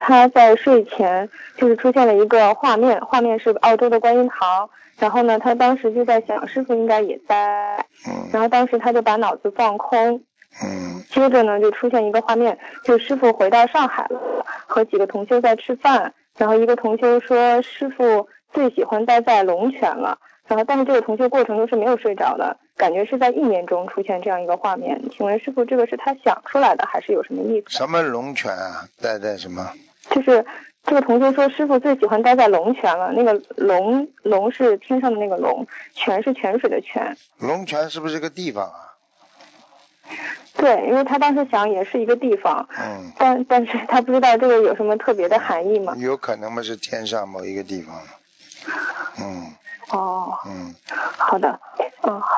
他在睡前就是出现了一个画面，画面是澳洲的观音堂，然后呢，他当时就在想师傅应该也在，然后当时他就把脑子放空，接着呢就出现一个画面，就师傅回到上海了，和几个同修在吃饭，然后一个同修说师傅最喜欢待在龙泉了，然后但是这个同修过程中是没有睡着的，感觉是在意念中出现这样一个画面，请问师傅这个是他想出来的还是有什么意思？ 什么龙泉啊？待在什么？ 就是这个同学说师傅最喜欢待在龙泉了，那个龙是天上的那个龙，泉是泉水的泉。 龙泉是不是个地方啊？ 对，因为他当时想也是一个地方，但是他不知道这个有什么特别的含义吗？ 有可能嘛，是天上某一个地方。 好的，好。